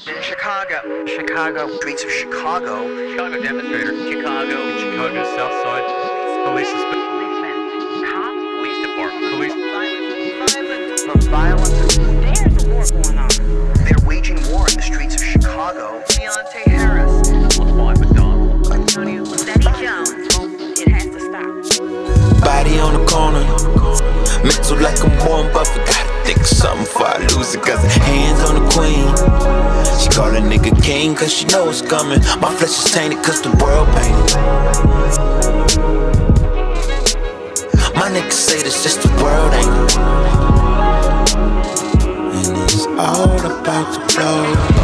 In Chicago, streets of Chicago. Chicago demonstrator. Chicago South Side. Police department. Police. Violence. There's a war going on. They're waging war in the streets of Chicago. Deontay Harris. LaFont McDonald. Betty Jones. It has to stop. Body on the corner. Mental like I'm Warren Buffett. Gotta think of something before I lose it. Cause hands on the queen. She call a nigga king cause she know it's coming. My flesh is tainted cause the world painted. My niggas say this just the world ain't it. And it's all about to blow.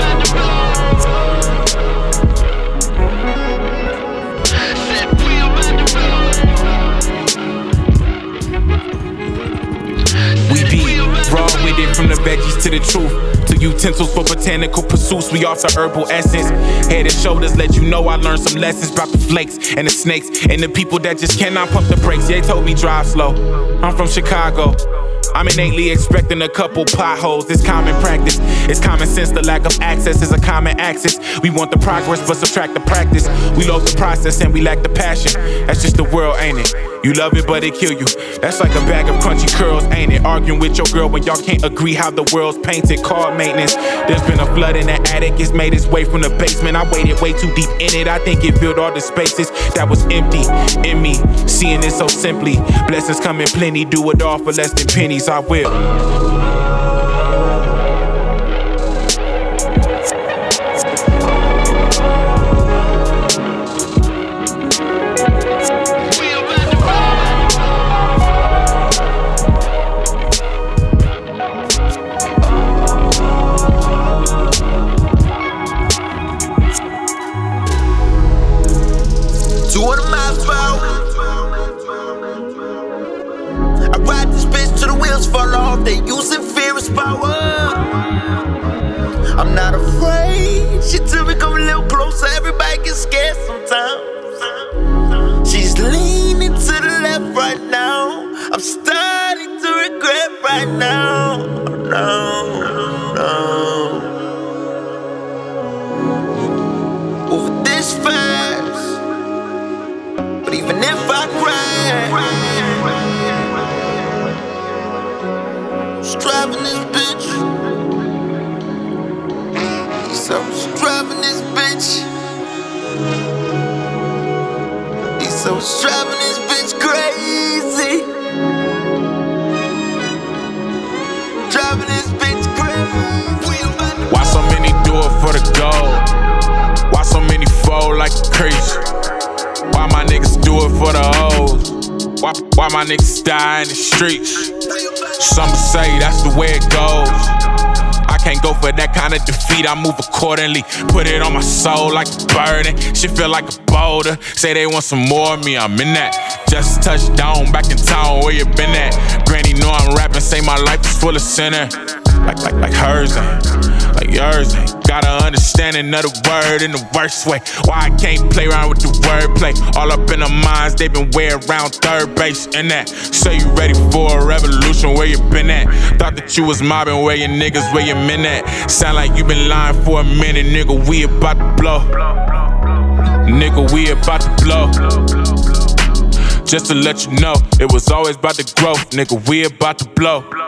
Raw with it from the veggies to the truth. To utensils for botanical pursuits, we offer herbal essence. Head and shoulders let you know I learned some lessons about the flakes and the snakes and the people that just cannot pump the brakes. They told me drive slow. I'm from Chicago. I'm innately expecting a couple potholes. It's common practice. It's common sense. The lack of access is a common axis. We want the progress but subtract the practice. We love the process and we lack the passion. That's just the world, ain't it? You love it, but it kill you. That's like a bag of crunchy curls, ain't it? Arguing with your girl when y'all can't agree how the world's painted. Car maintenance. There's been a flood in the attic. It's made its way from the basement. I waited way too deep in it. I think it filled all the spaces that was empty in me. Seeing it so simply. Blessings come in plenty. Do it all for less than pennies. I will. Fall off, they using fear as power. I'm not afraid. She told me come a little closer. Everybody gets scared sometimes. She's leaning to the left right now. I'm starting to regret right now. No. Over this fast. But even if I cry, driving this bitch. So I was driving this bitch. So I was driving this bitch crazy. Driving this bitch crazy. Why so many do it for the gold? Why so many fold like a crazy? Why my niggas do it for the hoes? Why my niggas die in the streets? Some say that's the way it goes. I can't go for that kind of defeat. I move accordingly. Put it on my soul like a burden. Shit feel like a boulder. Say they want some more of me, I'm in that. Just touched down, back in town, where you been at? Granny know I'm rapping, say my life is full of sinner. Like hers ain't, like yours ain't. Got an understanding of the word in the worst way. Why I can't play around with the wordplay? All up in their minds, they been way around third base in that. Say you ready for a revolution, where you been at? Thought that you was mobbing, where your niggas, where your men at? Sound like you been lying for a minute, nigga, we about to blow. Nigga, we about to blow. Just to let you know, it was always about the growth, nigga, we about to blow.